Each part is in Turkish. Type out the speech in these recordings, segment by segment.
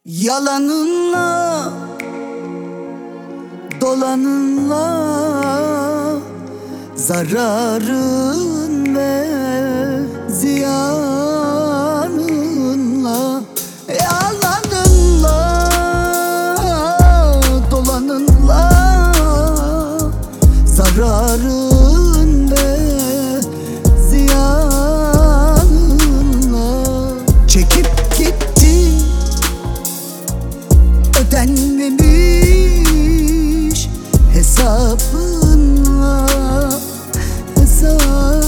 Yalanınla, dolanınla, zararın ve ziyanınla. Yalanınla, dolanınla, zararın ve ziyanınla. Çekip gitti ödenmemiş hesabınla, hesabınla.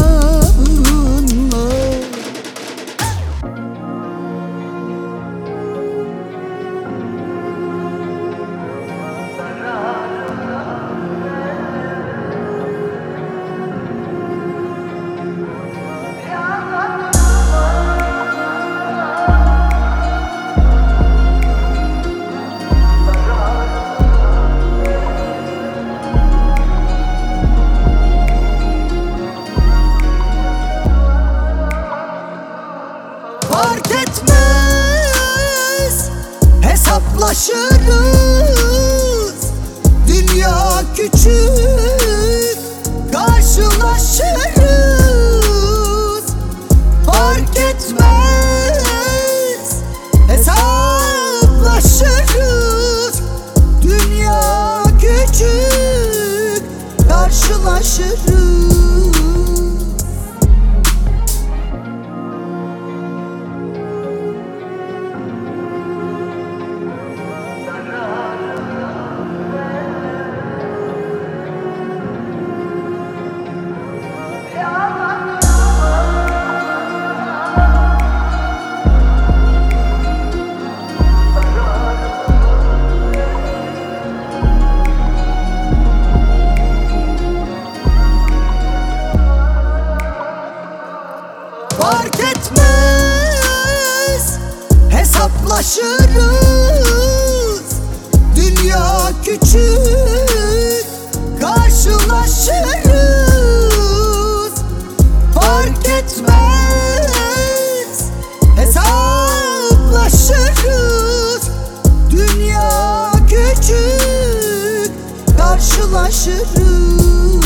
Fark etmez, hesaplaşırız. Dünya küçük, karşılaşırız. Fark etmez, hesaplaşırız. Dünya küçük, karşılaşırız. Fark etmez, hesaplaşırız. Dünya küçük, karşılaşırız. Fark etmez, hesaplaşırız. Dünya küçük, karşılaşırız.